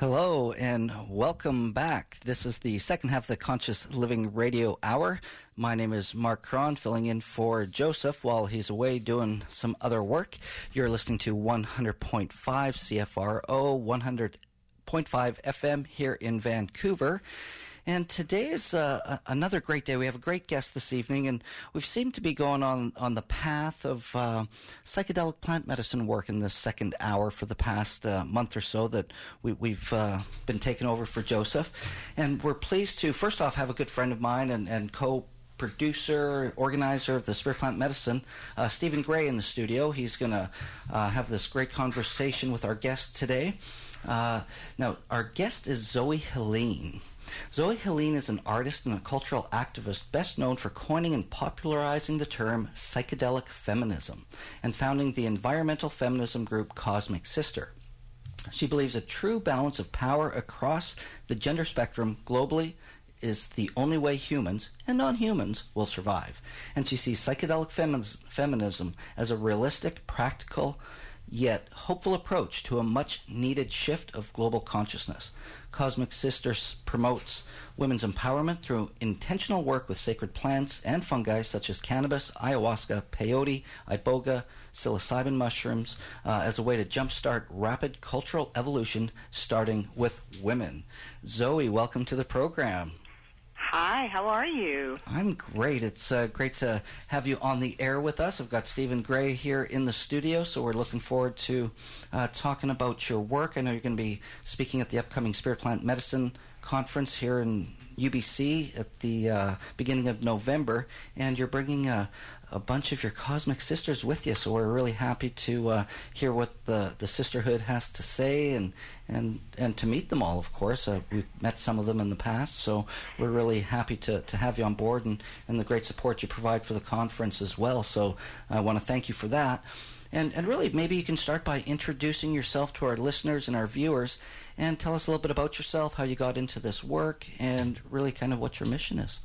Hello and welcome back. This is the second half of the Conscious Living Radio Hour. My name is Mark Cron, filling in for Joseph while he's away doing some other work. You're listening to 100.5 CFRO, 100.5 FM here in Vancouver. And today is another great day. We have a great guest this evening, and we've seemed to be going on the path of psychedelic plant medicine work in this second hour for the past month or so that we've been taking over for Joseph. And we're pleased to, first off, have a good friend of mine and co-producer, organizer of the Spirit Plant Medicine, Stephen Gray, in the studio. He's going to have this great conversation with our guest today. Now, our guest is Zoe Helene. Zoe Helene is an artist and a cultural activist best known for coining and popularizing the term psychedelic feminism and founding the environmental feminism group Cosmic Sister. She believes a true balance of power across the gender spectrum globally is the only way humans and non-humans will survive. And she sees psychedelic feminism as a realistic, practical, yet hopeful approach to a much-needed shift of global consciousness. Cosmic Sisters promotes women's empowerment through intentional work with sacred plants and fungi such as cannabis, ayahuasca, peyote, iboga, psilocybin mushrooms as a way to jumpstart rapid cultural evolution, starting with women. Zoe, welcome to the program. Hi, how are you? I'm great. It's great to have you on the air with us. I've got Stephen Gray here in the studio, so we're looking forward to talking about your work. I know you're going to be speaking at the upcoming Spirit Plant Medicine Conference here in UBC at the beginning of November, and you're bringing a bunch of your Cosmic Sisters with you, so we're really happy to hear what the sisterhood has to say and to meet them all, of course. We've met some of them in the past, so we're really happy to have you on board and the great support you provide for the conference as well, so I want to thank you for that. And really, maybe you can start by introducing yourself to our listeners and our viewers and tell us a little bit about yourself, how you got into this work, and really kind of what your mission is.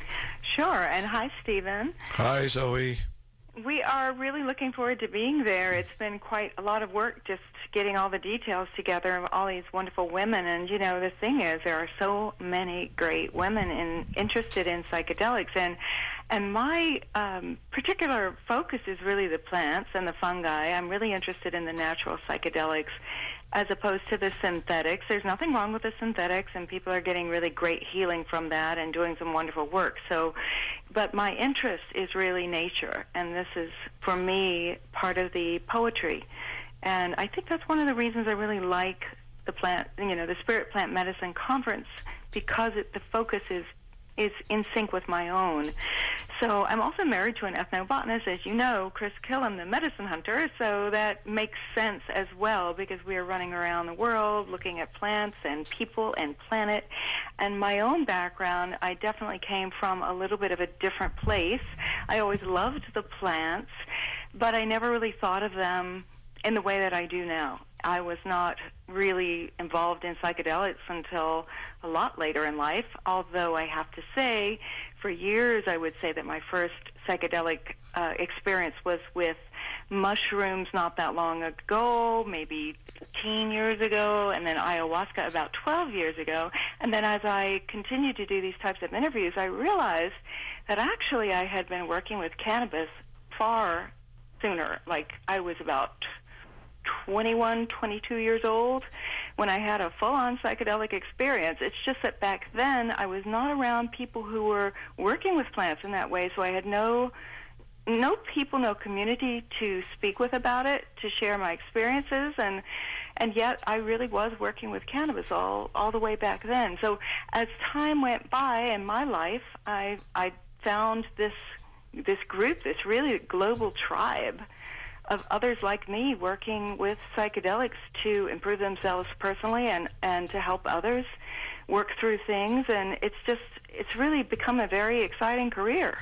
Sure, and hi, Stephen. Hi, Zoe. We are really looking forward to being there. It's been quite a lot of work just getting all the details together of all these wonderful women. And, you know, the thing is, there are so many great women interested in psychedelics. And my particular focus is really the plants and the fungi. I'm really interested in the natural psychedelics as opposed to the synthetics. There's nothing wrong with the synthetics, and people are getting really great healing from that and doing some wonderful work. But my interest is really nature, and this is, for me, part of the poetry. And I think that's one of the reasons I really like the Spirit Plant Medicine Conference, because the focus is in sync with my own. So I'm also married to an ethnobotanist, as you know, Chris Killam, the medicine hunter, so that makes sense as well, because we are running around the world looking at plants and people and planet. And my own background, I definitely came from a little bit of a different place. I always loved the plants, but I never really thought of them in the way that I do now. I was not really involved in psychedelics until a lot later in life, although I have to say, for years I would say that my first psychedelic experience was with mushrooms not that long ago, maybe 15 years ago, and then ayahuasca about 12 years ago. And then as I continued to do these types of interviews, I realized that actually I had been working with cannabis far sooner. Like, I was about 21, 22 years old when I had a full-on psychedelic experience. It's just that back then I was not around people who were working with plants in that way, so I had no people, no community to speak with about it, to share my experiences, and yet I really was working with cannabis all the way back then. So as time went by in my life, I found this group, this really global tribe of others like me working with psychedelics to improve themselves personally and to help others work through things. And it's really become a very exciting career.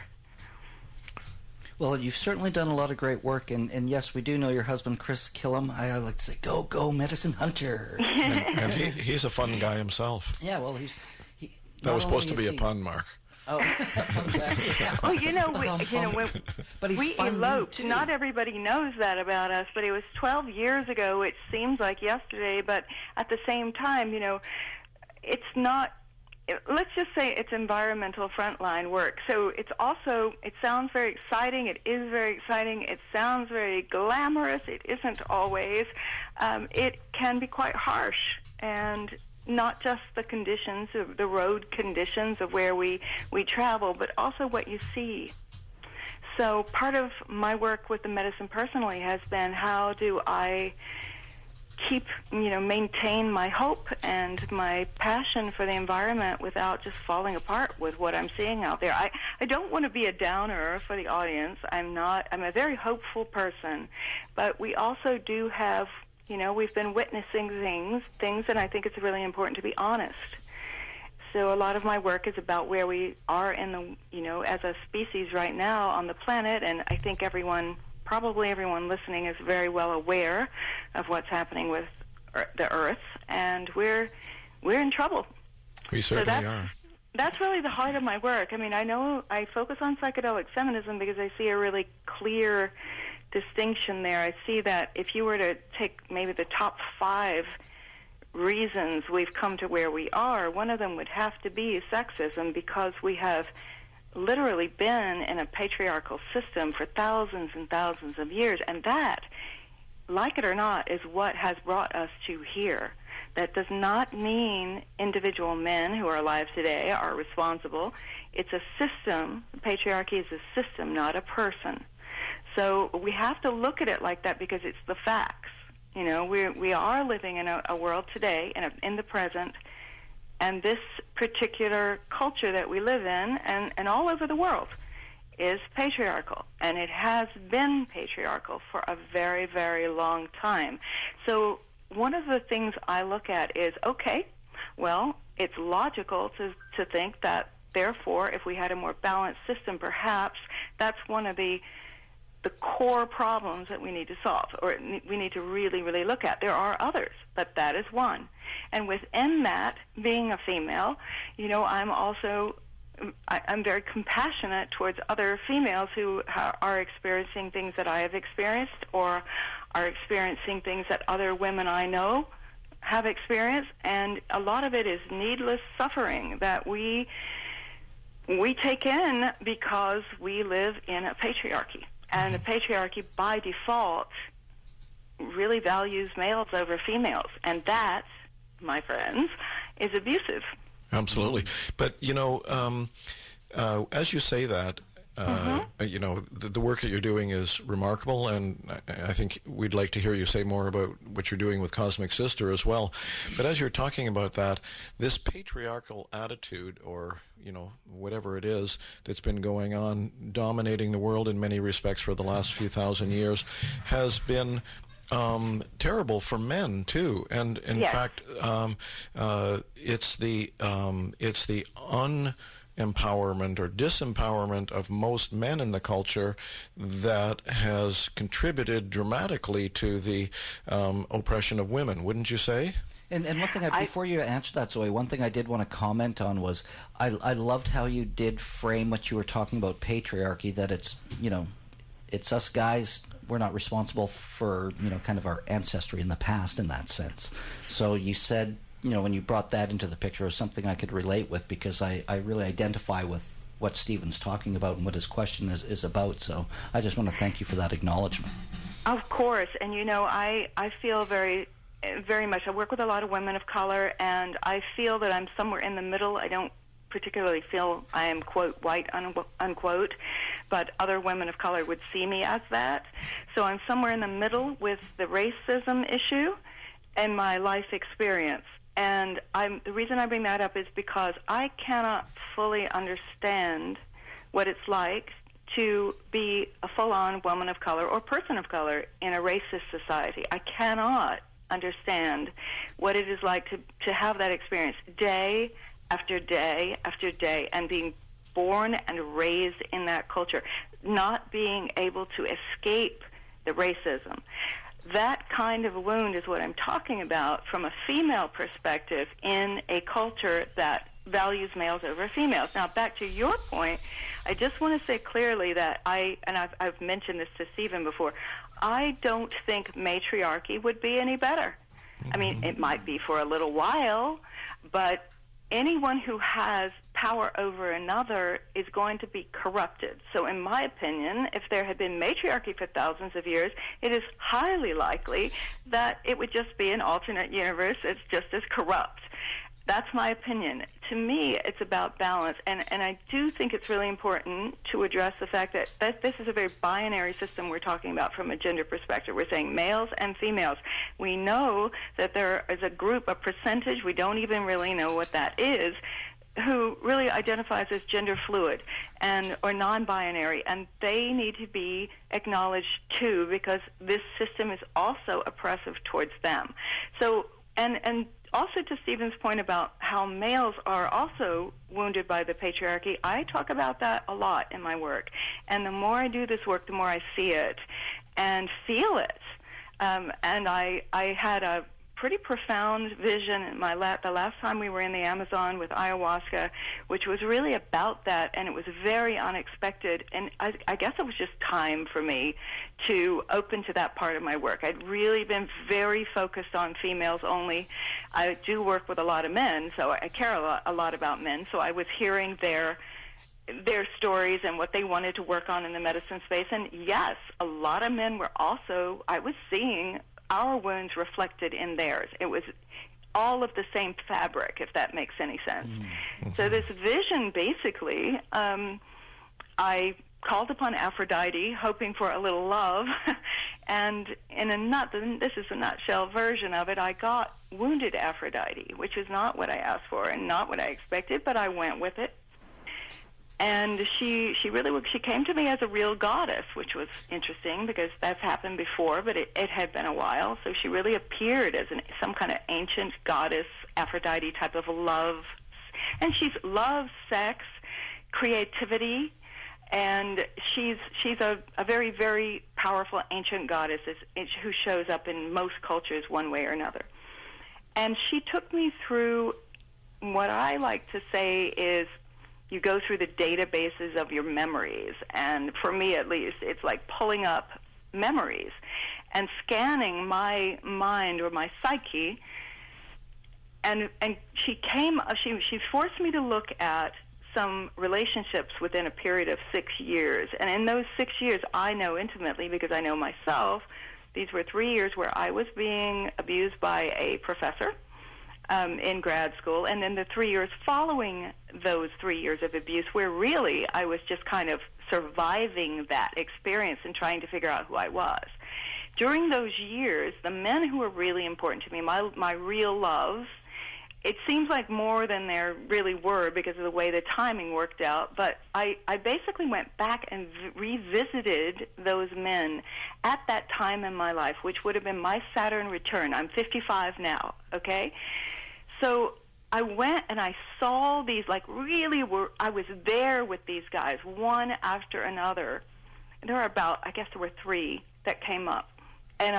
Well, you've certainly done a lot of great work, and yes, we do know your husband, Chris Killam. I like to say, go, medicine hunter. and he's a fun guy himself. Yeah, well, that was supposed to be a pun, Mark. Oh, yeah. Well, when we eloped, too. Not everybody knows that about us, but it was 12 years ago, which seems like yesterday, but at the same time, it's not, let's just say it's environmental frontline work. So it sounds very exciting. It is very exciting. It sounds very glamorous. It isn't always. It can be quite harsh, and not just the conditions, the road conditions of where we travel, but also what you see. So part of my work with the medicine personally has been, how do I maintain my hope and my passion for the environment without just falling apart with what I'm seeing out there. I don't want to be a downer for the audience. I'm a very hopeful person, but we also do have, we've been witnessing things, and I think it's really important to be honest. So a lot of my work is about where we are in as a species right now on the planet, and I think probably everyone listening is very well aware of what's happening with the Earth, and we're in trouble. We certainly are. That's really the heart of my work. I mean, I know I focus on psychedelic feminism because I see a really clear distinction there. I see that if you were to take maybe the top 5 reasons we've come to where we are, one of them would have to be sexism, because we have literally been in a patriarchal system for thousands and thousands of years, and that, like it or not, is what has brought us to here. That does not mean individual men who are alive today are responsible. It's a system. Patriarchy is a system, not a person. So we have to look at it like that, because it's the facts. We are living in a world today, in the present, and this particular culture that we live in, and all over the world, is patriarchal. And it has been patriarchal for a very, very long time. So one of the things I look at is, okay, well, it's logical to think that, therefore, if we had a more balanced system, perhaps that's one of the core problems that we need to solve, or we need to really, really look at. There are others, but that is one. And within that, being a female, I'm very compassionate towards other females who are experiencing things that I have experienced, or are experiencing things that other women I know have experienced. And a lot of it is needless suffering that we take in because we live in a patriarchy. And the patriarchy, by default, really values males over females. And that, my friends, is abusive. Absolutely. But, as you say that, the work that you're doing is remarkable, and I think we'd like to hear you say more about what you're doing with Cosmic Sister as well. But as you're talking about that, this patriarchal attitude, or whatever it is that's been going on, dominating the world in many respects for the last few thousand years, has been terrible for men too, and in fact, it's the unempowerment or disempowerment of most men in the culture that has contributed dramatically to the oppression of women. Wouldn't you say? And one thing, before you answer that, Zoe, one thing I did want to comment on was I loved how you did frame what you were talking about patriarchy. That it's us guys. We're not responsible for, kind of our ancestry in the past in that sense. So you said, when you brought that into the picture, it was something I could relate with, because I really identify with what Stephen's talking about and what his question is about. So I just want to thank you for that acknowledgement. Of course. And, I feel very, very much, I work with a lot of women of color, and I feel that I'm somewhere in the middle. I don't particularly feel I am, quote, white, unquote, but other women of color would see me as that. So I'm somewhere in the middle with the racism issue and my life experience. And the reason I bring that up is because I cannot fully understand what it's like to be a full-on woman of color or person of color in a racist society. I cannot understand what it is like to have that experience day after day after day, and being born and raised in that culture, not being able to escape the racism. That kind of a wound is what I'm talking about from a female perspective in a culture that values males over females. Now, back to your point, I just want to say clearly that I've mentioned this to Stephen before, I don't think matriarchy would be any better. I mean, it might be for a little while, but anyone who has power over another is going to be corrupted. So in my opinion, if there had been matriarchy for thousands of years, it is highly likely that it would just be an alternate universe. It's just as corrupt. That's my opinion. To me, it's about balance, and I do think it's really important to address the fact that this is a very binary system we're talking about from a gender perspective. We're saying males and females. We know that there is a group, a percentage, we don't even really know what that is, who really identifies as gender fluid or non-binary, and they need to be acknowledged too, because this system is also oppressive towards them. So, and also to Stephen's point about how males are also wounded by the patriarchy, I talk about that a lot in my work. And the more I do this work, the more I see it and feel it. And I had a pretty profound vision in the last time we were in the Amazon with ayahuasca, which was really about that, and it was very unexpected. And I guess it was just time for me to open to that part of my work. I'd really been very focused on females only. I do work with a lot of men, so I care a lot about men. So I was hearing their stories and what they wanted to work on in the medicine space. And yes, a lot of men were also, I was seeing our wounds reflected in theirs. It was all of the same fabric, if that makes any sense. Mm-hmm. So this vision, basically, I called upon Aphrodite, hoping for a little love, and this is a nutshell version of it, I got wounded Aphrodite, which is not what I asked for and not what I expected, but I went with it. And she came to me as a real goddess, which was interesting because that's happened before, but it had been a while. So she really appeared as some kind of ancient goddess, Aphrodite type of love. And she's love, sex, creativity, and she's a very, very powerful ancient goddess who shows up in most cultures one way or another. And she took me through what I like to say is, you go through the databases of your memories, and for me at least, it's like pulling up memories and scanning my mind or my psyche. And she forced me to look at some relationships within a period of 6 years. And in those 6 years, I know intimately because I know myself, these were 3 years where I was being abused by a professor in grad school, and then the 3 years following those 3 years of abuse where really I was just kind of surviving that experience and trying to figure out who I was. During those years, the men who were really important to me, my real loves, it seems like more than there really were because of the way the timing worked out, but I basically went back and revisited those men at that time in my life, which would have been my Saturn return. I'm 55 now, okay? So I went and I saw these, I was there with these guys, one after another. There were 3 that came up. And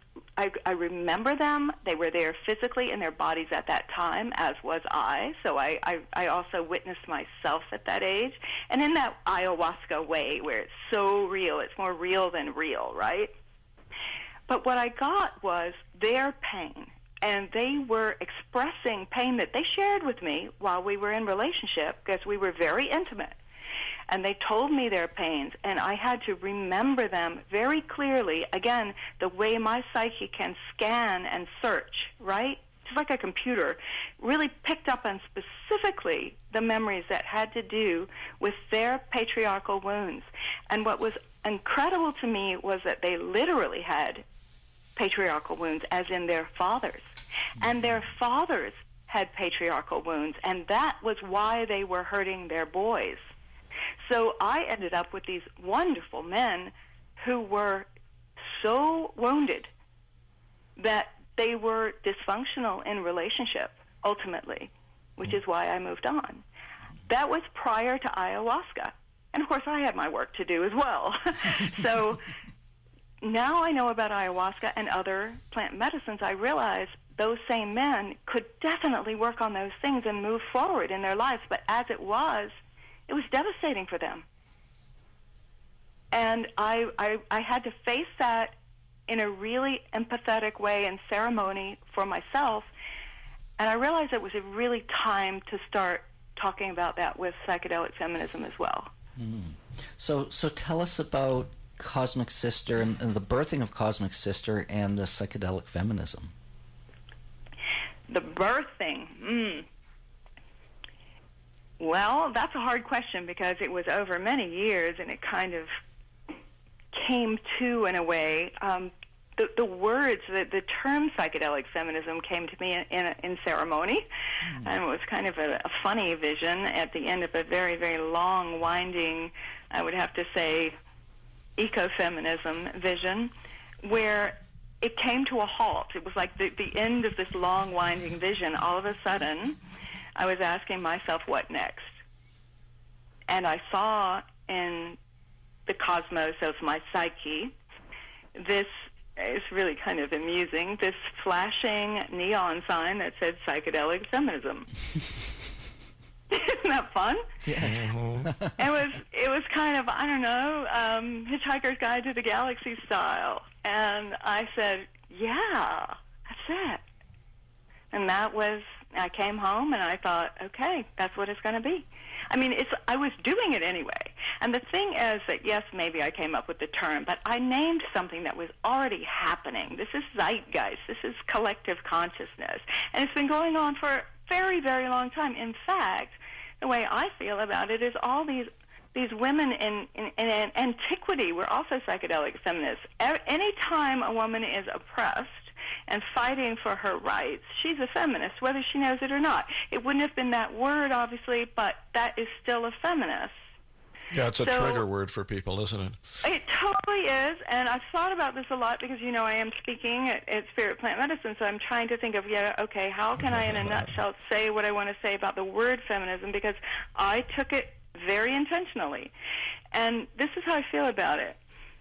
I remember them. They were there physically in their bodies at that time, as was I. So I also witnessed myself at that age. And in that ayahuasca way where it's so real, it's more real than real, right? But what I got was their pain. And they were expressing pain that they shared with me while we were in relationship because we were very intimate. And they told me their pains, and I had to remember them very clearly. Again, the way my psyche can scan and search, right? Just like a computer, really picked up on specifically the memories that had to do with their patriarchal wounds. And what was incredible to me was that they literally had patriarchal wounds, as in their fathers. And their fathers had patriarchal wounds, and that was why they were hurting their boys. So I ended up with these wonderful men who were so wounded that they were dysfunctional in relationship, ultimately, which is why I moved on. That was prior to ayahuasca. And, of course, I had my work to do as well. So now I know about ayahuasca and other plant medicines, I realize those same men could definitely work on those things and move forward in their lives. But as it was devastating for them. And I had to face that in a really empathetic way and ceremony for myself. And I realized it was really time to start talking about that with psychedelic feminism as well. So tell us about Cosmic Sister and the birthing of Cosmic Sister and the psychedelic feminism. The birthing. Well, that's a hard question because it was over many years and it kind of came to, in a way. The words, the term psychedelic feminism came to me in ceremony, and it was kind of a funny vision at the end of a very, very long, winding, I would have to say, ecofeminism vision, where it came to a halt. It was like the end of this long, winding vision. All of a sudden, I was asking myself, what next? And I saw in the cosmos of my psyche this, it's really kind of amusing, this flashing neon sign that said psychedelic feminism. Isn't that fun? Yeah. It was kind of, I don't know, Hitchhiker's Guide to the Galaxy style. And I said, yeah, that's it. And that was, I came home and I thought, okay, that's what it's going to be. I mean, I was doing it anyway. And the thing is that, yes, maybe I came up with the term, but I named something that was already happening. This is zeitgeist. This is collective consciousness. And it's been going on for a very, very long time. In fact, the way I feel about it is all these women in antiquity were also psychedelic feminists. Any time a woman is oppressed and fighting for her rights, she's a feminist, whether she knows it or not. It wouldn't have been that word, obviously, but that is still a feminist. Yeah, it's a trigger word for people, isn't it? It totally is, and I've thought about this a lot because, you know, I am speaking at Spirit Plant Medicine, so I'm trying to think of, okay, how can I, in a nutshell, say what I want to say about the word feminism, because I took it very intentionally. And this is how I feel about it.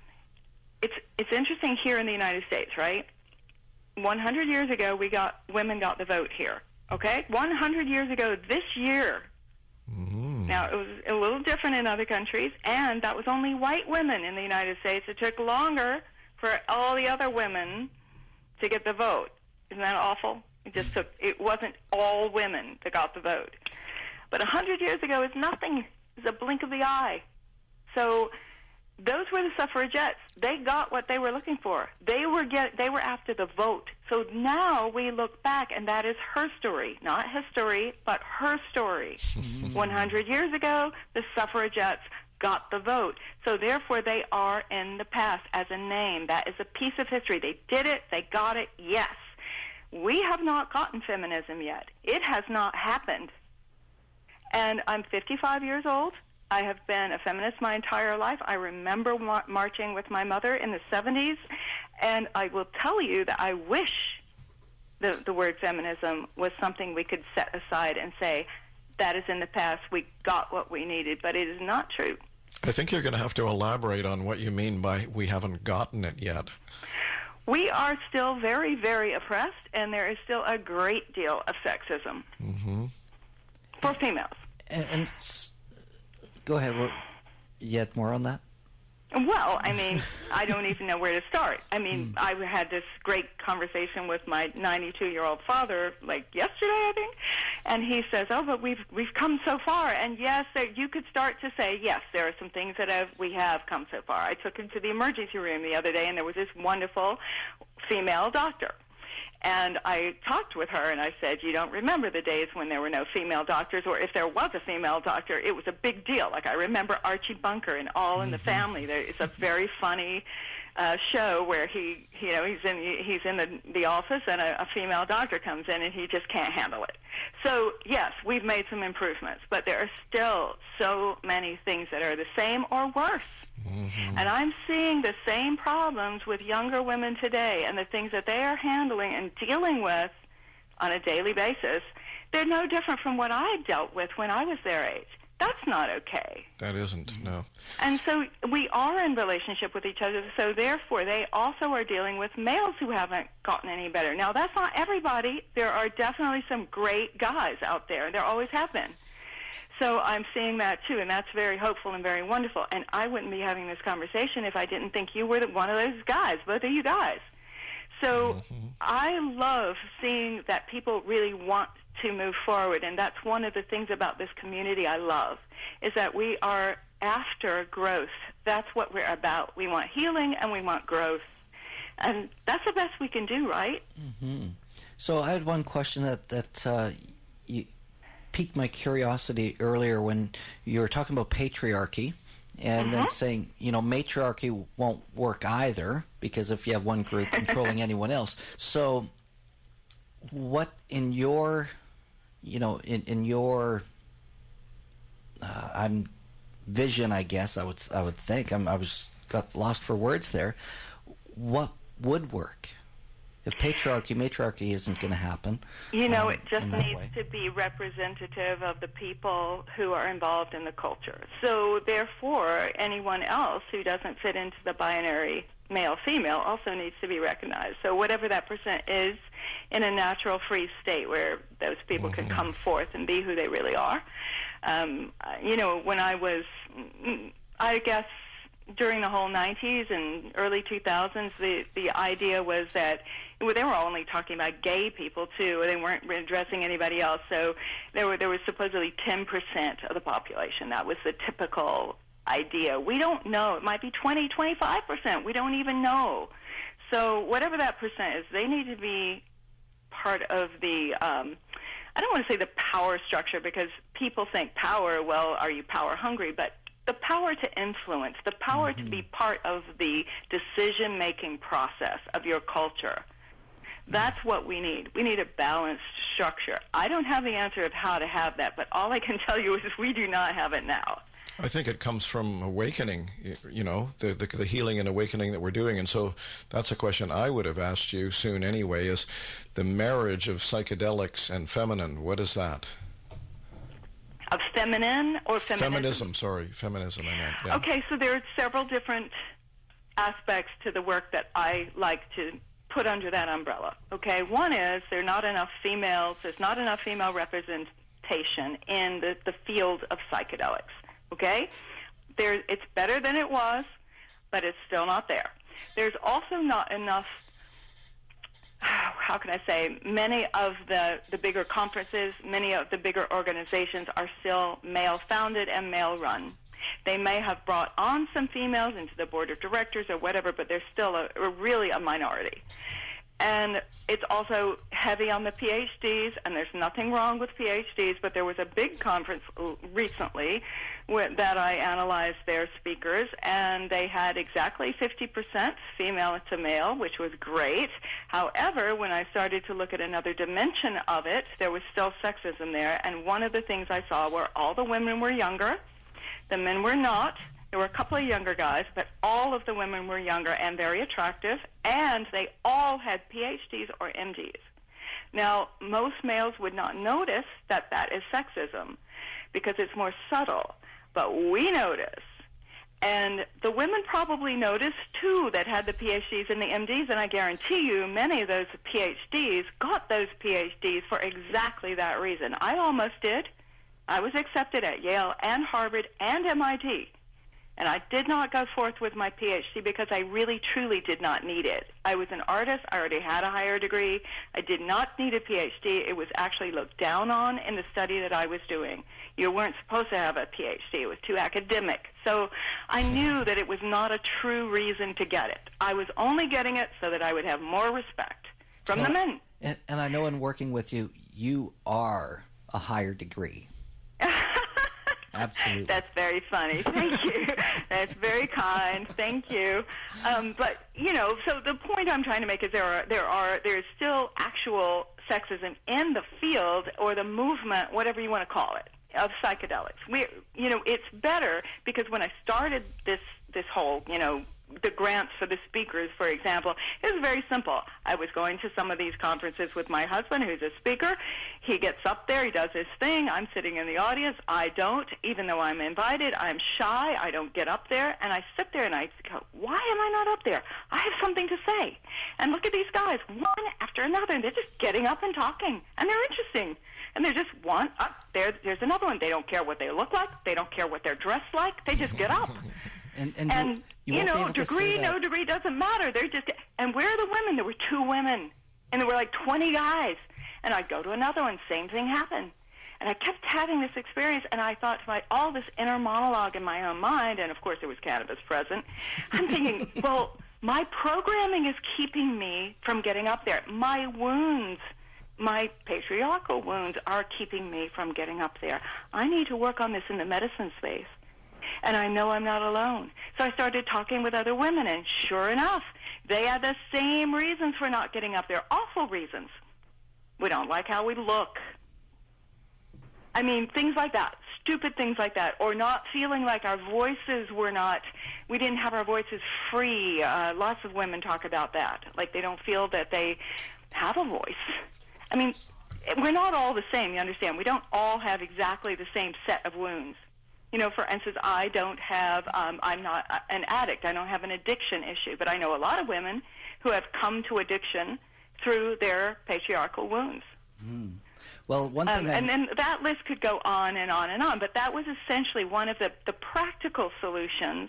It's interesting here in the United States, right? 100 years ago, women got the vote here, okay? 100 years ago this year. Mm-hmm. Now, it was a little different in other countries, and that was only white women in the United States. It took longer for all the other women to get the vote. Isn't that awful? It wasn't all women that got the vote. But 100 years ago is nothing. It's a blink of the eye. So those were the suffragettes. They got what they were looking for. They were after the vote. So now we look back, and that is her story, not his story, but her story. 100 years ago, the suffragettes got the vote. So therefore, they are in the past as a name. That is a piece of history. They did it. They got it. Yes. We have not gotten feminism yet. It has not happened. And I'm 55 years old. I have been a feminist my entire life. I remember marching with my mother in the 70s, and I will tell you that I wish the word feminism was something we could set aside and say, that is in the past, we got what we needed, but it is not true. I think you're going to have to elaborate on what you mean by we haven't gotten it yet. We are still very, very oppressed, and there is still a great deal of sexism for females. And go ahead. Yet more on that? Well, I mean, I don't even know where to start. I mean, I had this great conversation with my 92-year-old father, like yesterday, I think, and he says, "Oh, but we've come so far." And yes, you could start to say, yes, there are some things that we have come so far. I took him to the emergency room the other day, and there was this wonderful female doctor. And I talked with her, and I said, you don't remember the days when there were no female doctors, or if there was a female doctor, it was a big deal. Like, I remember Archie Bunker in All in the Family. It's a very funny show where he's in the office, and a female doctor comes in, and he just can't handle it. So, yes, we've made some improvements, but there are still so many things that are the same or worse. And I'm seeing the same problems with younger women today, and the things that they are handling and dealing with on a daily basis. They're no different from what I dealt with when I was their age. That's not okay. That isn't, no. And so we are in relationship with each other, so therefore they also are dealing with males who haven't gotten any better. Now, that's not everybody. There are definitely some great guys out there. There always have been. So I'm seeing that, too, and that's very hopeful and very wonderful. And I wouldn't be having this conversation if I didn't think you were one of those guys, both of you guys. So I love seeing that people really want to move forward, and that's one of the things about this community I love, is that we are after growth. That's what we're about. We want healing and we want growth. And that's the best we can do, right? Mm-hmm. So I had one question that you piqued my curiosity earlier when you were talking about patriarchy, and then saying, matriarchy won't work either, because if you have one group controlling anyone else. So what in your, in your vision, I guess, I would think, got lost for words there, what would work? If matriarchy isn't going to happen. It just needs to be representative of the people who are involved in the culture. So, therefore, anyone else who doesn't fit into the binary male-female also needs to be recognized. So whatever that percent is in a natural free state where those people can come forth and be who they really are. When I was, I guess, during the whole 90s and early 2000s, the idea was that they were only talking about gay people, too. They weren't addressing anybody else. So there was supposedly 10% of the population. That was the typical idea. We don't know. It might be 20, 25%. We don't even know. So whatever that percent is, they need to be part of the, I don't want to say the power structure, because people think power, well, are you power hungry? But the power to influence, the power to be part of the decision-making process of your culture. That's what we need. We need a balanced structure. I don't have the answer of how to have that, but all I can tell you is we do not have it now. I think it comes from awakening, the healing and awakening that we're doing. And so that's a question I would have asked you soon anyway, is the marriage of psychedelics and feminine. What is that? Of feminine or feminism? Feminism, I meant. Yeah. Okay, so there are several different aspects to the work that I like to put under that umbrella. Okay, one is there's not enough female representation in the field of psychedelics. Okay? It's better than it was, but it's still not there. There's also not enough, how can I say, many of the bigger conferences, many of the bigger organizations are still male-founded and male-run. They may have brought on some females into the board of directors or whatever, but they're still really a minority. And it's also heavy on the PhDs, and there's nothing wrong with PhDs, but there was a big conference recently that I analyzed their speakers, and they had exactly 50% female to male, which was great. However, when I started to look at another dimension of it, there was still sexism there, and one of the things I saw were all the women were younger, the men were not. There were a couple of younger guys, but all of the women were younger and very attractive, and they all had PhDs or MDs. Now, most males would not notice that that is sexism because it's more subtle, but we notice. And the women probably noticed, too, that had the PhDs and the MDs, and I guarantee you many of those PhDs got those PhDs for exactly that reason. I almost did. I was accepted at Yale and Harvard and MIT. And I did not go forth with my PhD because I really, truly did not need it. I was an artist. I already had a higher degree. I did not need a PhD. It was actually looked down on in the study that I was doing. You weren't supposed to have a PhD. It was too academic. So I knew that it was not a true reason to get it. I was only getting it so that I would have more respect from the men. And I know in working with you, you are a higher degree. Absolutely. That's very funny. Thank you. That's very kind. Thank you. But so the point I'm trying to make is there's still actual sexism in the field or the movement, whatever you want to call it, of psychedelics. It's better because when I started this this whole, the grants for the speakers, for example. It was very simple. I was going to some of these conferences with my husband, who's a speaker. He gets up there, he does his thing. I'm sitting in the audience. I don't, even though I'm invited. I'm shy. I don't get up there. And I sit there and I go, why am I not up there? I have something to say. And look at these guys, one after another, and they're just getting up and talking. And they're interesting. And they're just one up there. There's another one. They don't care what they look like. They don't care what they're dressed like. They just get up. And degree, no degree, doesn't matter. They're just, and where are the women? There were 2 women, and there were like 20 guys. And I'd go to another one, same thing happened. And I kept having this experience, and I thought to all this inner monologue in my own mind, and of course there was cannabis present. I'm thinking, well, my programming is keeping me from getting up there. My wounds, my patriarchal wounds, are keeping me from getting up there. I need to work on this in the medicine space. And I know I'm not alone. So I started talking with other women, and sure enough, they had the same reasons for not getting up there, awful reasons. We don't like how we look. I mean, things like that, stupid things like that, or not feeling like our voices we didn't have our voices free. Lots of women talk about that, like they don't feel that they have a voice. I mean, we're not all the same, you understand. We don't all have exactly the same set of wounds. For instance, I don't have, I'm not an addict. I don't have an addiction issue. But I know a lot of women who have come to addiction through their patriarchal wounds. Mm. Well, one thing and then that list could go on and on and on. But that was essentially one of the practical solutions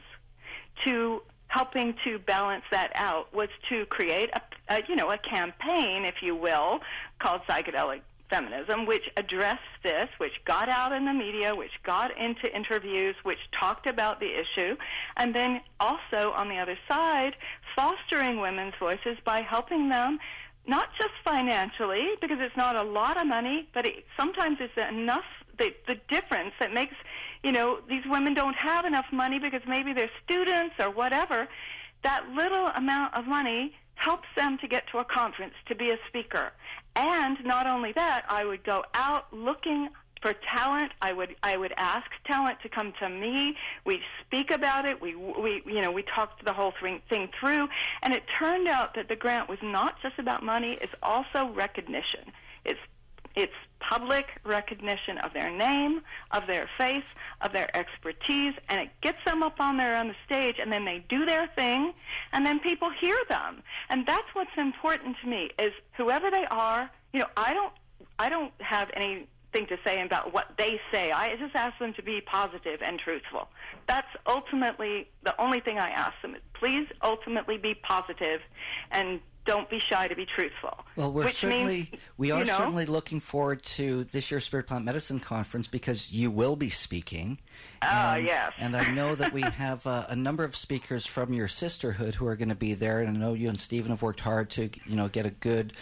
to helping to balance that out, was to create a campaign, if you will, called Psychedelic Feminism, which addressed this, which got out in the media, which got into interviews, which talked about the issue, and then also on the other side, fostering women's voices by helping them, not just financially, because it's not a lot of money, but sometimes it's enough, the difference that makes, these women don't have enough money because maybe they're students or whatever. That little amount of money helps them to get to a conference, to be a speaker. And not only that, I would go out looking for talent. I would ask talent to come to me. We'd speak about it. We talked the whole thing through. And it turned out that the grant was not just about money. It's also recognition. It's public recognition of their name, of their face, of their expertise, and it gets them up on the stage, and then they do their thing, and then people hear them. And that's what's important to me, is whoever they are, I don't have anything to say about what they say. I just ask them to be positive and truthful. That's ultimately the only thing I ask them. Please ultimately be positive and don't be shy to be truthful. Well, we are certainly looking forward to this year's Spirit Plant Medicine Conference, because you will be speaking. Yes. And I know that we have a number of speakers from your sisterhood who are going to be there, and I know you and Stephen have worked hard to, get a good,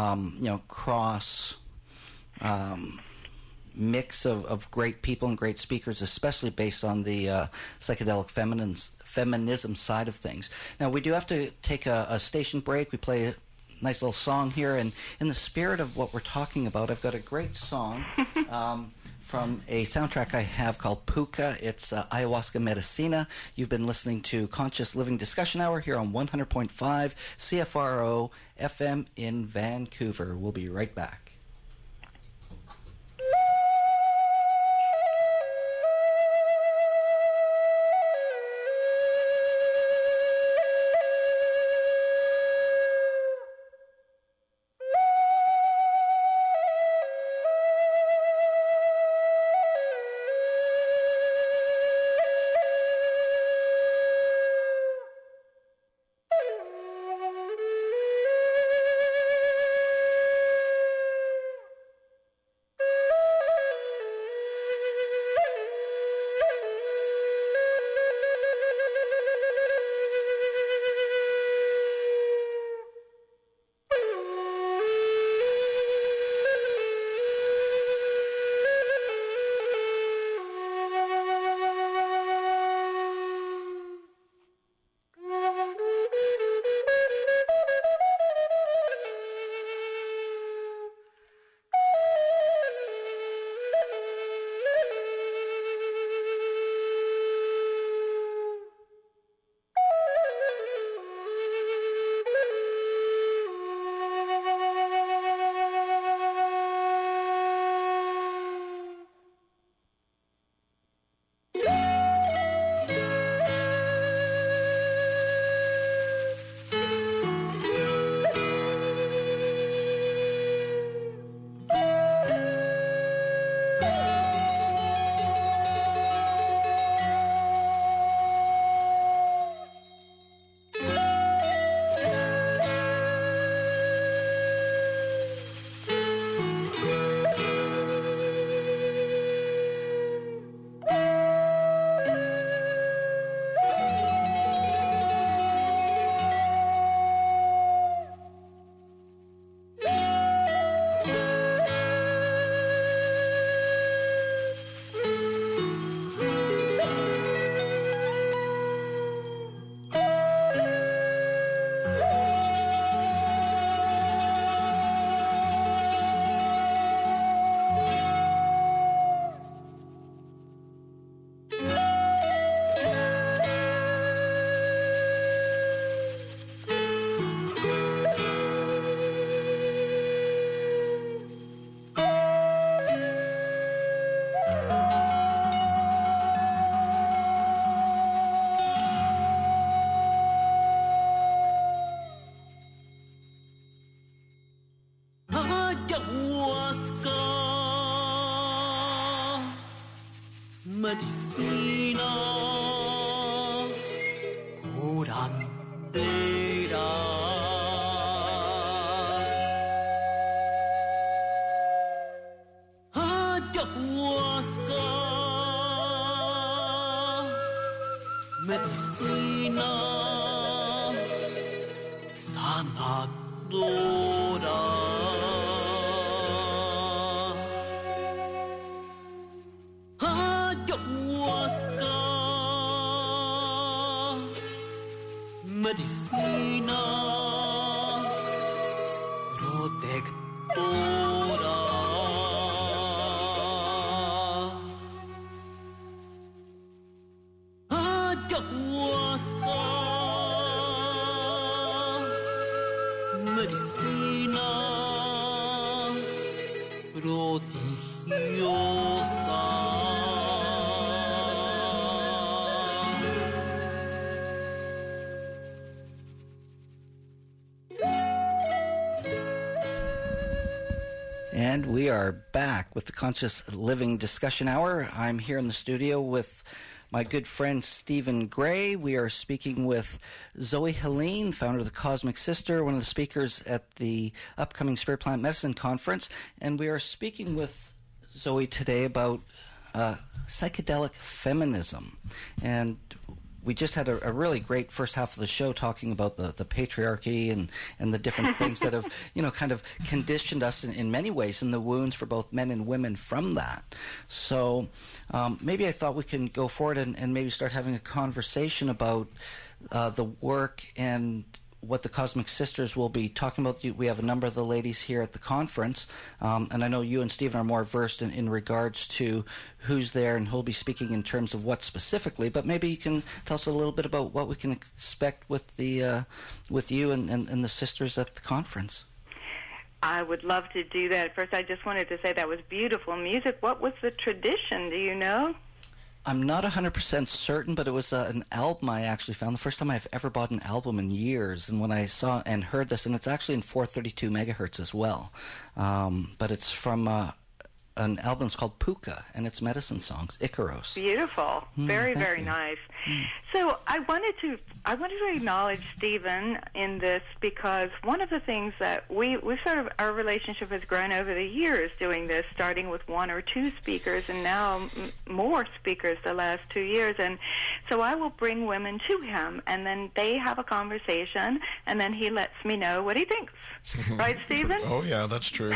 cross mix of great people and great speakers, especially based on the psychedelic feminism side of things. Now, we do have to take a station break. We play a nice little song here, and in the spirit of what we're talking about, I've got a great song from a soundtrack I have called Puka. It's Ayahuasca Medicina. You've been listening to Conscious Living Discussion Hour here on 100.5 CFRO FM in Vancouver. We'll be right back. medicina curandera. Ayahuasca, medicina sanadora. Ayahuasca, medicina protectora. Ayahuasca, medicina prodigiosa. And we are back with the Conscious Living Discussion Hour. I'm here in the studio with my good friend Stephen Gray. We are speaking with Zoe Helene, founder of the Cosmic Sister, one of the speakers at the upcoming Spirit Plant Medicine Conference. And we are speaking with Zoe today about psychedelic feminism. And we just had a really great first half of the show talking about the patriarchy and the different things that have, kind of conditioned us in many ways, and the wounds for both men and women from that. So maybe I thought we can go forward and maybe start having a conversation about the work and what the Cosmic Sisters will be talking about. We have a number of the ladies here at the conference, and I know you and Stephen are more versed in regards to who's there and who'll be speaking in terms of what specifically, but maybe you can tell us a little bit about what we can expect with the with you and the sisters at the conference. I would love to do that. First, I just wanted to say that was beautiful music. What was the tradition? Do you know? I'm not 100% certain, but it was an album I actually found. The first time I've ever bought an album in years. And when I saw and heard this, and it's actually in 432 megahertz as well. But it's from an album. It's called Puka, and it's medicine songs, Icaros. Beautiful. Very, very nice. So I wanted to acknowledge Stephen in this, because one of the things that we sort of, our relationship has grown over the years doing this, starting with one or two speakers and now more speakers the last 2 years. And so I will bring women to him, and then they have a conversation, and then he lets me know what he thinks. Right, Stephen? Oh, yeah, that's true.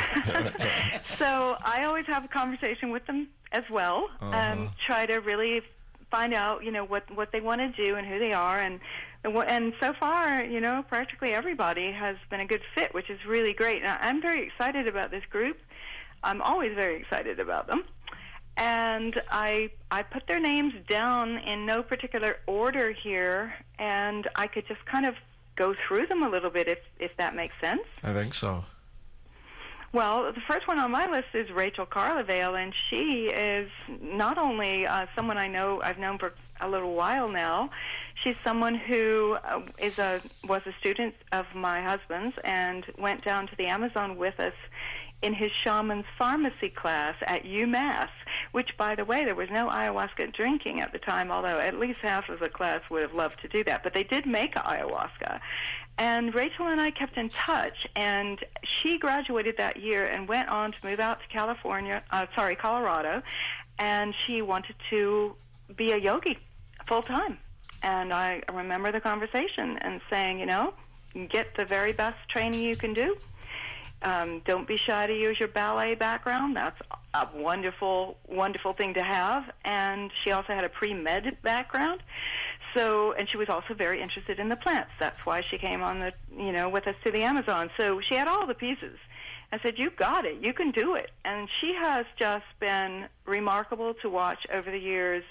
So I always have a conversation with them as well, try to really find out, what they want to do and who they are, and so far, practically everybody has been a good fit, which is really great. Now, I'm very excited about this group. I'm always very excited about them, and I put their names down in no particular order here, and I could just kind of go through them a little bit, if that makes sense. I think so. Well, the first one on my list is Rachel Carlevale, and she is not only someone I've known for a little while now. She's someone who was a student of my husband's and went down to the Amazon with us in his shaman's pharmacy class at UMass, which, by the way, there was no ayahuasca drinking at the time, although at least half of the class would have loved to do that. But they did make ayahuasca. And Rachel and I kept in touch, and she graduated that year and went on to move out to Colorado, and she wanted to be a yogi full-time. And I remember the conversation and saying, get the very best training you can do. Don't be shy to use your ballet background. That's a wonderful, wonderful thing to have. And she also had a pre-med background. So, and she was also very interested in the plants. That's why she came on with us to the Amazon. So she had all the pieces. I said, you got it. You can do it. And she has just been remarkable to watch over the years,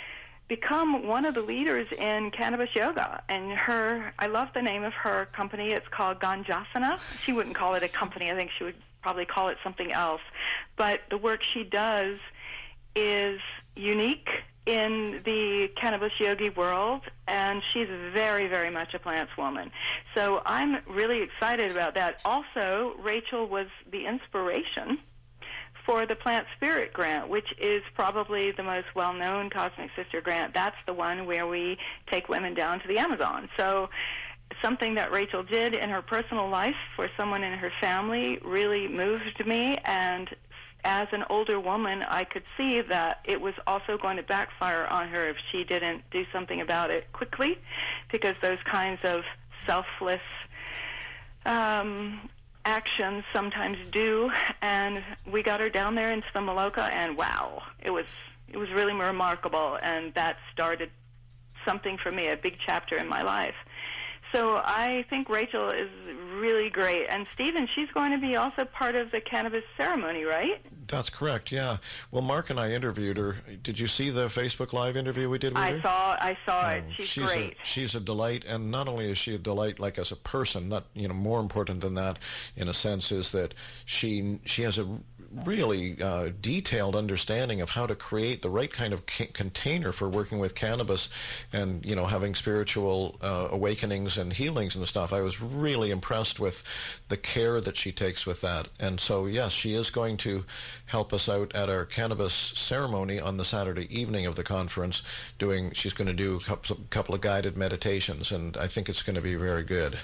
become one of the leaders in cannabis yoga. And I love the name of her company. It's called Ganjasana. She wouldn't call it a company. I think she would probably call it something else. But the work she does is unique in the cannabis yogi world, and she's very, very much a plants woman. So I'm really excited about that. Also, Rachel was the inspiration for the Plant Spirit Grant, which is probably the most well-known Cosmic Sister Grant. That's the one where we take women down to the Amazon. So something that Rachel did in her personal life for someone in her family really moved me, and as an older woman, I could see that it was also going to backfire on her if she didn't do something about it quickly, because those kinds of selfless actions sometimes do. And we got her down there into the Maloka, and wow, it was really remarkable, and that started something for me, a big chapter in my life. So I think Rachel is really great. And Stephen, she's going to be also part of the cannabis ceremony, right? That's correct, yeah. Well, Mark and I interviewed her. Did you see the Facebook Live interview we did with her? I saw it. She's great. She's a delight, and not only is she a delight, like as a person, not more important than that, in a sense, is that she has a really detailed understanding of how to create the right kind of container for working with cannabis, and having spiritual awakenings and healings and stuff. I was really impressed with the care that she takes with that. And so yes, she is going to help us out at our cannabis ceremony on the Saturday evening of the conference. She's going to do a couple of guided meditations, and I think it's going to be very good.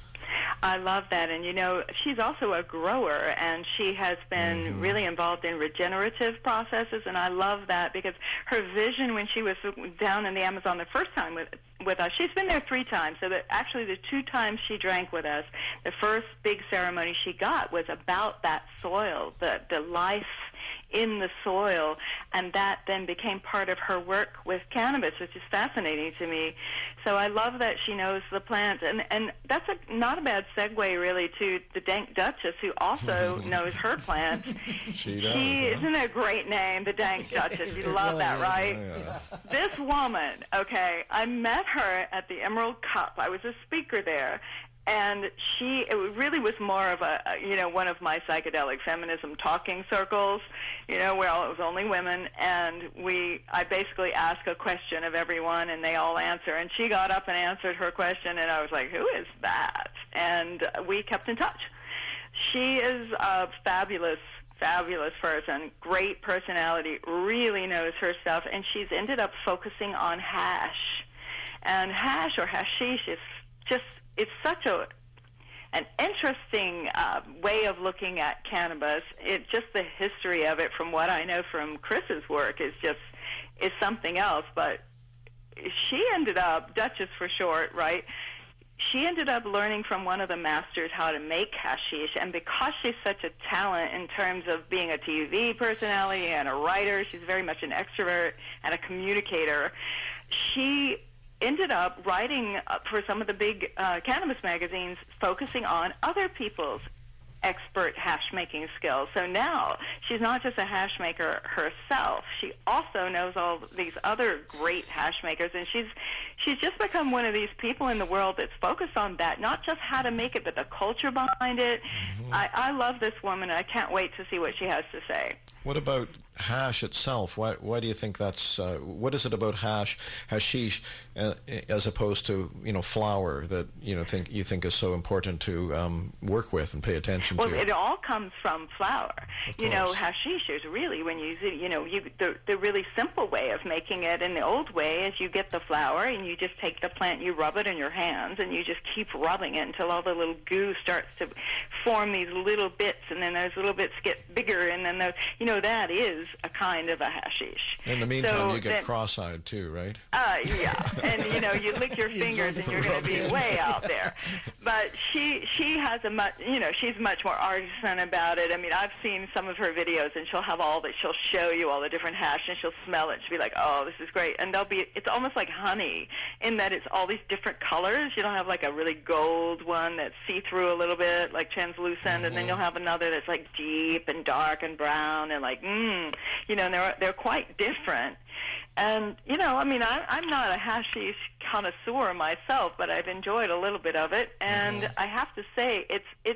I love that. And, she's also a grower, and she has been really involved in regenerative processes, and I love that because her vision when she was down in the Amazon the first time with us, she's been there 3 times, so that actually the 2 times she drank with us, the first big ceremony she got was about that soil, the life in the soil, and that then became part of her work with cannabis, which is fascinating to me. So I love that she knows the plants, and that's not a bad segue really to the Dank Duchess, who also knows her plants. She does. Isn't it a great name, the Dank Duchess? You love that, right? Yeah. This woman, okay, I met her at the Emerald Cup. I was a speaker there. And it really was more of one of my psychedelic feminism talking circles, where it was only women, and I basically ask a question of everyone, and they all answer. And she got up and answered her question, and I was like, who is that? And we kept in touch. She is a fabulous person, great personality, really knows her stuff, and she's ended up focusing on hash. And hash or hashish is just... It's such an interesting way of looking at cannabis. Just the history of it, from what I know from Chris's work, is something else. But she ended up, Duchess for short, right? She ended up learning from one of the masters how to make hashish, and because she's such a talent in terms of being a TV personality and a writer, she's very much an extrovert and a communicator. She ended up writing for some of the big cannabis magazines, focusing on other people's expert hash making skills. So now she's not just a hash maker herself, she also knows all these other great hash makers, and she's just become one of these people in the world that's focused on that, not just how to make it, but the culture behind it. I love this woman, and I can't wait to see what she has to say. What about hash itself? Why do you think that's... what is it about hashish, as opposed to flower that you think is so important to work with and pay attention to? Well, it all comes from flower. Hashish is really, when you use it, the really simple way of making it in the old way is you get the flower and you just take the plant, you rub it in your hands, and you just keep rubbing it until all the little goo starts to form these little bits, and then those little bits get bigger, and then those, that is a kind of a hashish. In the meantime, you get cross-eyed too, right? Yeah, and you lick your fingers and you're going to be way out there. But she has she's much more artisan about it. I mean, I've seen some of her videos, and she'll show you all the different hash, and she'll smell it. She'll be like, oh, this is great. And it's almost like honey in that it's all these different colors. You don't have like a really gold one that's see-through a little bit, like translucent, and then you'll have another that's like deep and dark and brown and like, and they're quite different. And, I'm not a hashish connoisseur myself, but I've enjoyed a little bit of it. And I have to say, it's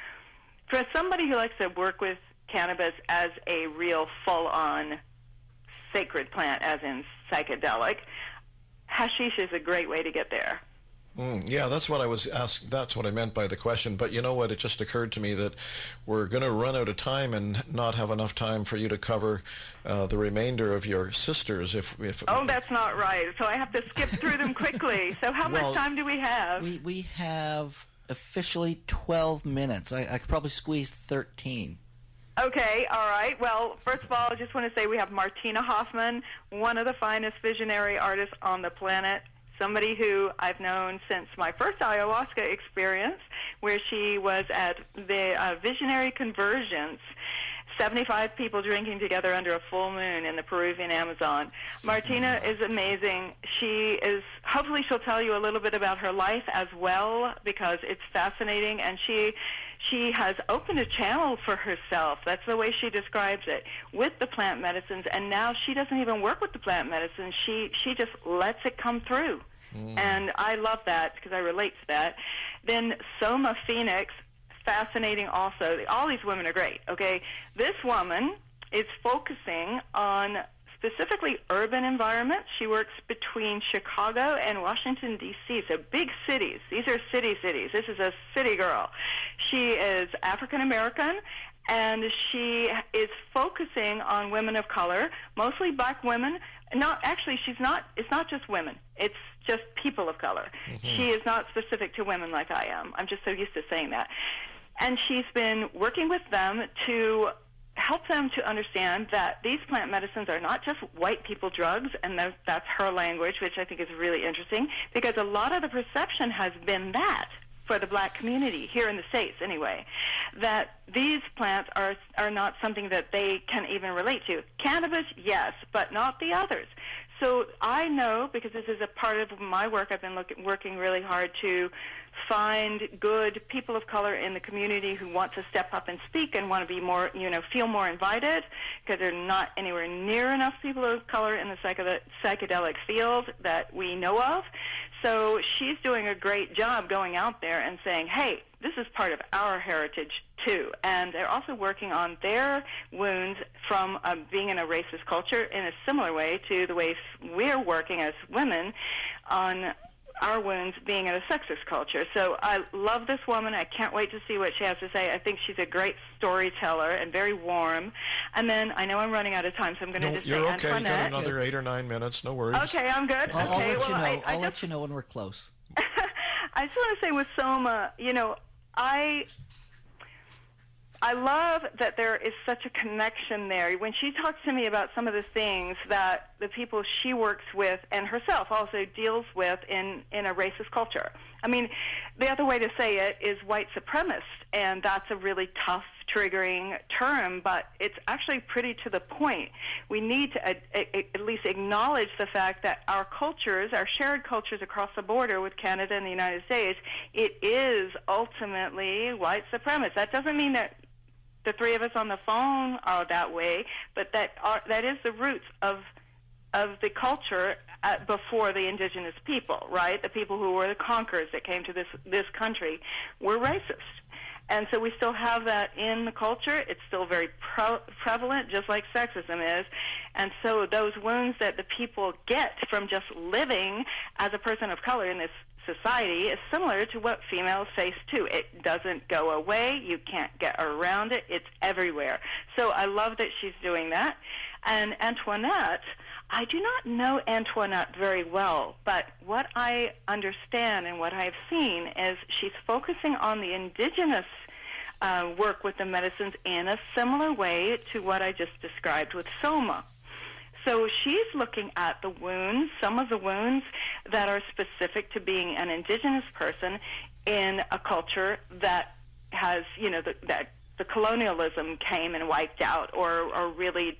for somebody who likes to work with cannabis as a real full-on sacred plant, as in psychedelic, hashish is a great way to get there. Yeah, that's what I was asked. That's what I meant by the question. But you know what? It just occurred to me that we're going to run out of time and not have enough time for you to cover the remainder of your sisters. If that's not right. So I have to skip through them quickly. So how much time do we have? We have officially 12 minutes. I could probably squeeze 13. Okay, all right. Well, first of all, I just want to say we have Martina Hoffman, one of the finest visionary artists on the planet. Somebody who I've known since my first ayahuasca experience, where she was at the Visionary Convergence, 75 people drinking together under a full moon in the Peruvian Amazon. Martina is amazing. Hopefully she'll tell you a little bit about her life as well, because it's fascinating, and she has opened a channel for herself. That's the way she describes it, with the plant medicines, and now she doesn't even work with the plant medicines. She just lets it come through. And I love that because I relate to that. Then Soma Phoenix, fascinating also. All these women are great, okay? This woman is focusing on specifically urban environments. She works between Chicago and Washington, D.C., so big cities. These are cities. This is a city girl. She is African-American, and she is focusing on women of color, mostly black women. It's not just women. It's just people of color. Mm-hmm. She is not specific to women like I am. I'm just so used to saying that. And she's been working with them to help them to understand that these plant medicines are not just white people drugs, and that's her language, which I think is really interesting, because a lot of the perception has been that for the black community, here in the States anyway, that these plants are not something that they can even relate to. Cannabis, yes, but not the others. So I know, because this is a part of my work, I've been working really hard to find good people of color in the community who want to step up and speak and want to be more, feel more invited, because there are not anywhere near enough people of color in the psychedelic field that we know of. So she's doing a great job going out there and saying, hey, this is part of our heritage too. And they're also working on their wounds from being in a racist culture in a similar way to the way we're working as women on our wounds being in a sexist culture. So I love this woman. I can't wait to see what she has to say. I think she's a great storyteller and very warm. And then I know I'm running out of time, so I'm going to just say Antoinette. You're okay. You've got another 8 or 9 minutes. No worries. Okay, I'm good. I'll let you know when we're close. I just want to say with Soma, I love that there is such a connection there. When she talks to me about some of the things that the people she works with and herself also deals with in a racist culture. I mean, the other way to say it is white supremacist, and that's a really tough, triggering term, but it's actually pretty to the point. We need to at least acknowledge the fact that our cultures, our shared cultures across the border with Canada and the United States, it is ultimately white supremacist. That doesn't mean that the three of us on the phone are that way, but that is the roots of the culture before the indigenous people, right? The people who were the conquerors that came to this country were racist. And so we still have that in the culture. It's still very prevalent, just like sexism is. And so those wounds that the people get from just living as a person of color in this society is similar to what females face too. It doesn't go away. You can't get around it. It's everywhere. So I love that she's doing that. And Antoinette, I do not know Antoinette very well, but what I understand and what I've seen is she's focusing on the indigenous work with the medicines in a similar way to what I just described with Soma. So she's looking at the wounds, some of the wounds that are specific to being an indigenous person in a culture that has, that the colonialism came and wiped out or really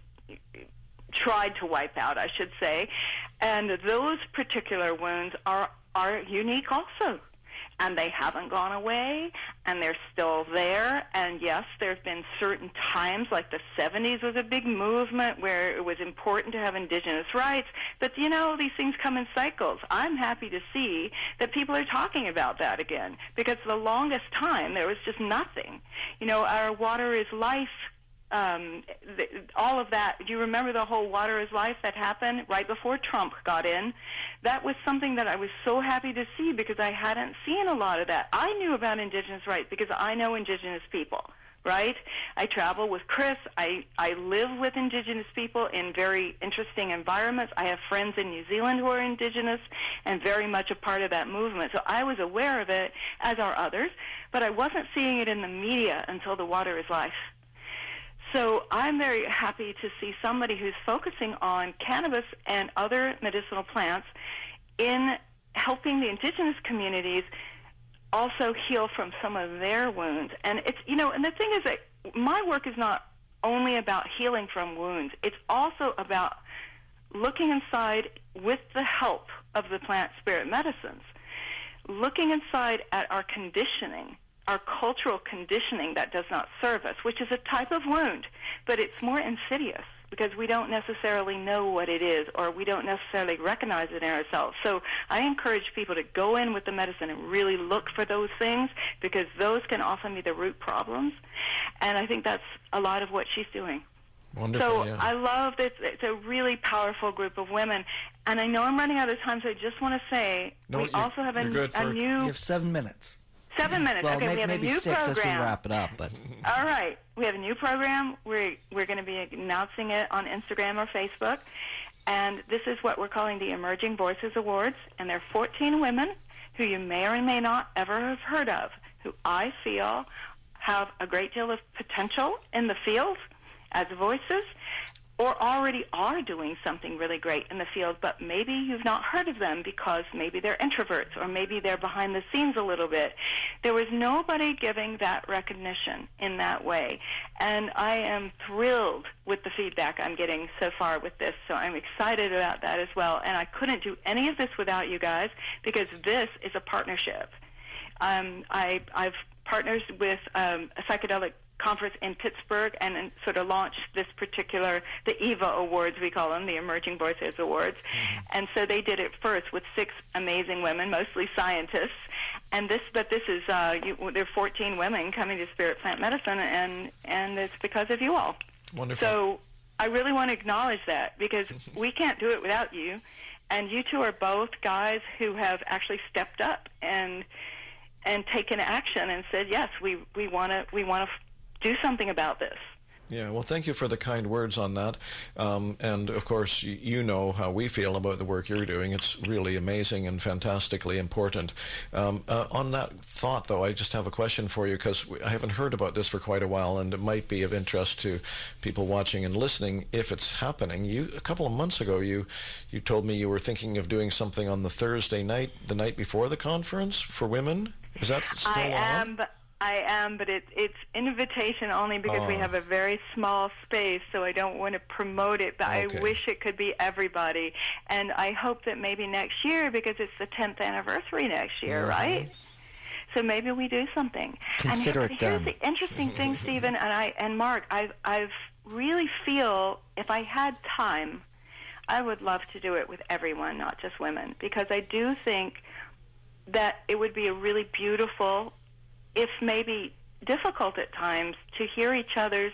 tried to wipe out, I should say. And those particular wounds are unique also. And they haven't gone away, and they're still there. And yes, there's been certain times, like the 70s was a big movement where it was important to have indigenous rights. But, these things come in cycles. I'm happy to see that people are talking about that again, because for the longest time there was just nothing. Our water is life. All of that. Do you remember the whole water is life that happened right before Trump got in? that was something that I was so happy to see because I hadn't seen a lot of that. I knew about Indigenous rights because I know Indigenous people, right? I travel with Chris. I live with Indigenous people in very interesting environments. I have friends in New Zealand who are Indigenous and very much a part of that movement. So I was aware of it, as are others, but I wasn't seeing it in the media until The Water is Life. So I'm very happy to see somebody who's focusing on cannabis and other medicinal plants in helping the Indigenous communities also heal from some of their wounds. And it's, you know, and the thing is that my work is not only about healing from wounds. It's also about looking inside with the help of the plant spirit medicines, looking inside at our conditioning, our cultural conditioning that does not serve us, which is a type of wound, but it's more insidious because we don't necessarily know what it is or we don't necessarily recognize it in ourselves. So I encourage people to go in with the medicine and really look for those things because those can often be the root problems. And I think that's a lot of what she's doing. Wonderful, so yeah. I love this. It's a really powerful group of women. And I know I'm running out of time, so I just want to say we also have a new... You have 7 minutes. 7 minutes. Well, okay, we have a maybe new 6 program. as we wrap it up. But All right. We have a new program. We're going to be announcing it on Instagram or Facebook. And this is what we're calling the Emerging Voices Awards. And there are 14 women who you may or may not ever have heard of, who I feel have a great deal of potential in the field as voices, or already are doing something really great in the field, but maybe you've not heard of them because maybe they're introverts or maybe they're behind the scenes a little bit. There was nobody giving that recognition in that way. And I am thrilled with the feedback I'm getting so far with this, so I'm excited about that as well. And I couldn't do any of this without you guys because this is a partnership. I've partnered with a psychedelic conference in Pittsburgh and sort of launched this particular, the EVA Awards, we call them, the Emerging Voices Awards. Mm-hmm. And so they did it first with 6 amazing women, mostly scientists. And this is, there are 14 women coming to Spirit Plant Medicine, and it's because of you all. Wonderful. So I really want to acknowledge that because we can't do it without you. And you two are both guys who have actually stepped up and taken action and said, yes, we want to do something about this. Yeah, well, thank you for the kind words on that. And, of course, you know how we feel about the work you're doing. It's really amazing and fantastically important. On that thought, though, I just have a question for you because I haven't heard about this for quite a while, and it might be of interest to people watching and listening if it's happening. A couple of months ago, you told me you were thinking of doing something on the Thursday night, the night before the conference for women. Is that still on? I am, but it's invitation only because we have a very small space, so I don't want to promote it, but okay. I wish it could be everybody. And I hope that maybe next year, because it's the 10th anniversary next year, right? So maybe we do something. Consider it done. Here's the interesting thing, Stephen and Mark. I've really feel if I had time, I would love to do it with everyone, not just women, because I do think that it would be a really beautiful, if maybe difficult at times, to hear each other's,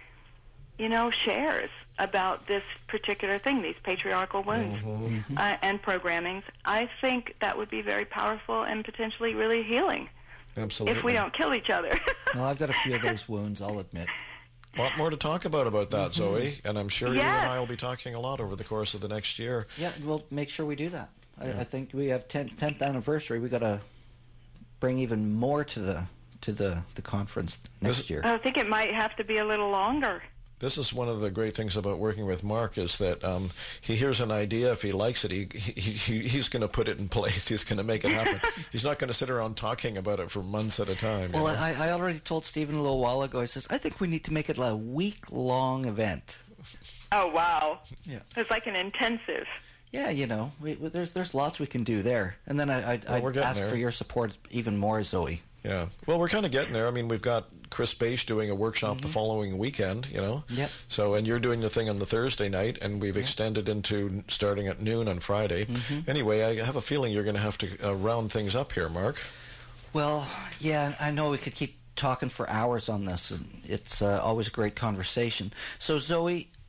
shares about this particular thing, these patriarchal wounds and programmings. I think that would be very powerful and potentially really healing. Absolutely. If we don't kill each other. Well, I've got a few of those wounds, I'll admit. A lot more to talk about that, Zoe, and I'm sure you and I will be talking a lot over the course of the next year. Yeah, we'll make sure we do that. I think we have 10th anniversary. We got to bring even more to the conference next year. I think it might have to be a little longer. This is one of the great things about working with Mark is that he hears an idea. If he likes it, he's going to put it in place. He's going to make it happen. He's not going to sit around talking about it for months at a time. Well, I already told Stephen a little while ago, I says, I think we need to make it a week-long event. Oh, wow. Yeah. It's like an intensive. Yeah, there's lots we can do there. And then I'd ask for your support even more, Zoe. Yeah. Well, we're kind of getting there. I mean, we've got Chris Bache doing a workshop the following weekend, Yep. So, and you're doing the thing on the Thursday night, and we've extended into starting at noon on Friday. Anyway, I have a feeling you're going to have to round things up here, Mark. Well, yeah, I know we could keep talking for hours on this. And it's always a great conversation. So, Zoe,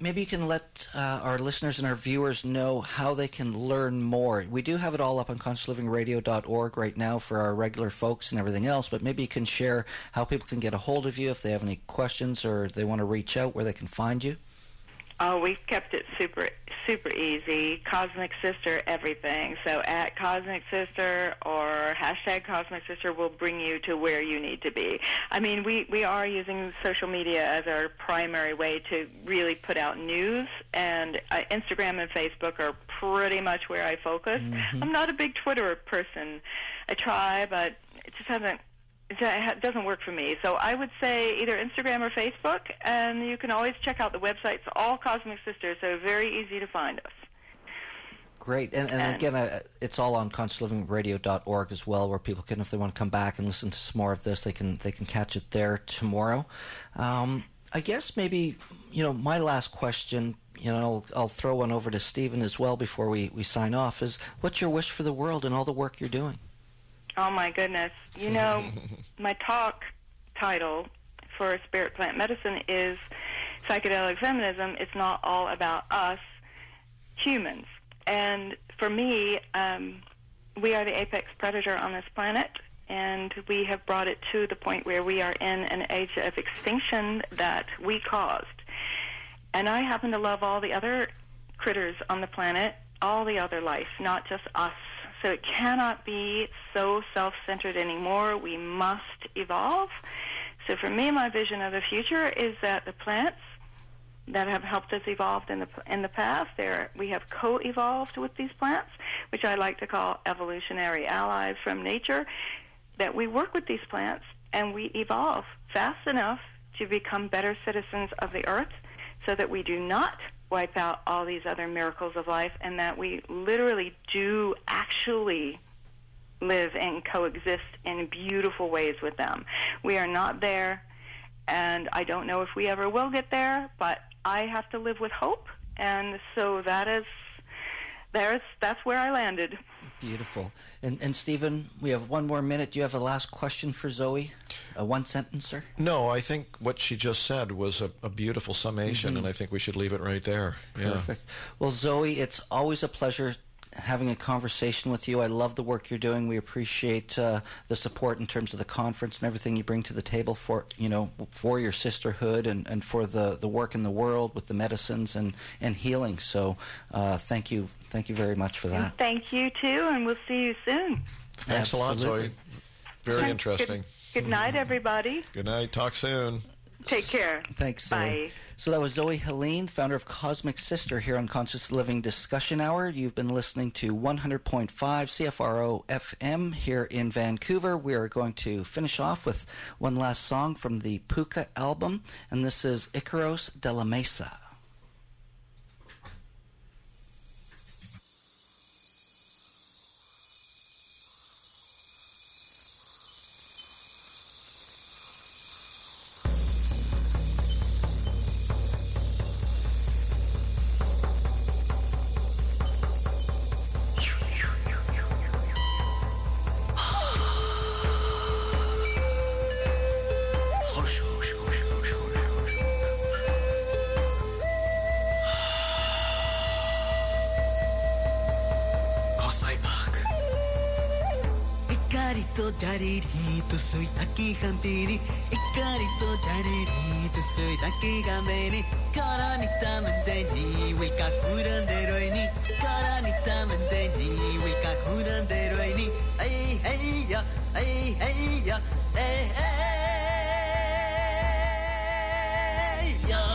maybe you can let our listeners and our viewers know how they can learn more. We do have it all up on consciouslivingradio.org right now for our regular folks and everything else, but maybe you can share how people can get a hold of you if they have any questions or they want to reach out, where they can find you. Oh, we've kept it super easy. Cosmic Sister, everything. So at Cosmic Sister or hashtag Cosmic Sister will bring you to where you need to be. I mean, we are using social media as our primary way to really put out news, and Instagram and Facebook are pretty much where I focus. I'm not a big Twitter person. I try, but it just hasn't. It doesn't work for me. So I would say either Instagram or Facebook, and you can always check out the websites, all Cosmic Sisters, so very easy to find us. Great. And again, it's all on consciouslivingradio.org as well, where people can, if they want to come back and listen to some more of this, they can catch it there tomorrow. I guess maybe, my last question, I'll throw one over to Stephen as well before we sign off, is what's your wish for the world and all the work you're doing? Oh, my goodness. My talk title for Spirit Plant Medicine is Psychedelic Feminism. It's not all about us humans. And for me, we are the apex predator on this planet, and we have brought it to the point where we are in an age of extinction that we caused. And I happen to love all the other critters on the planet, all the other life, not just us. So it cannot be so self-centered anymore. We must evolve. So for me, my vision of the future is that the plants that have helped us evolve in the past, we have co-evolved with these plants, which I like to call evolutionary allies from nature, that we work with these plants and we evolve fast enough to become better citizens of the earth so that we do not wipe out all these other miracles of life, and that we literally do actually live and coexist in beautiful ways with them. We are not there, and I don't know if we ever will get there, but I have to live with hope, and so that's where I landed. Beautiful. And Stephen, we have one more minute. Do you have a last question for Zoe? A one-sentencer? No, I think what she just said was a beautiful summation, and I think we should leave it right there. Yeah. Perfect. Well, Zoe, it's always a pleasure having a conversation with you. I love the work you're doing. We appreciate the support in terms of the conference and everything you bring to the table for your sisterhood and for the work in the world with the medicines and healing. So thank you very much for that. Thank you too, and we'll see you soon. Thanks a lot, Zoe. Very interesting. Good night, everybody. Good night. Talk soon. Take care. Thanks, Zoe. Bye. So that was Zoe Helene, founder of Cosmic Sister, here on Conscious Living Discussion Hour. You've been listening to 100.5 CFRO FM here in Vancouver. We are going to finish off with one last song from the Puka album, and this is Icaros de la Mesa. Jarito soy taki hampiri Icarito jarito soy taki gameni Karanita mandeni Wilka kuranderoini Karanita mandeni Wilka kuranderoini Hey hey ya Hey hey ya Hey hey ya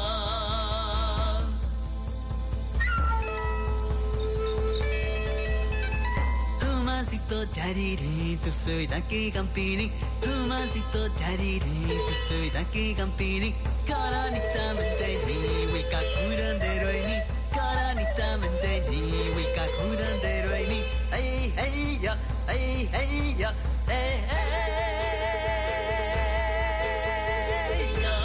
Humancito jaririto soy taki campini Humancito jaririto soy taki campini Karanita mandeni Wilka kuranderoini Karanita mandeni Wilka kuranderoini Hey hey ya Hey hey ya Hey hey ya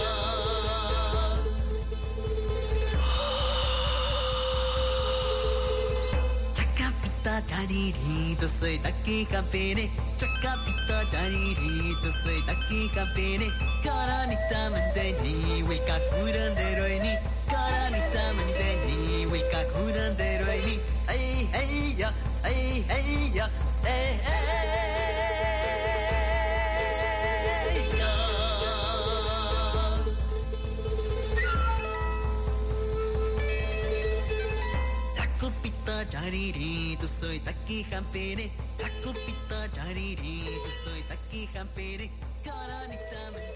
Chacapita jaririto soy taki campini Chacapita jaririto soy taki campini Karanita mandeni Wilka kuranderoini tusoy taki hampere, takupita jariri, tusoy taki hampere, karanita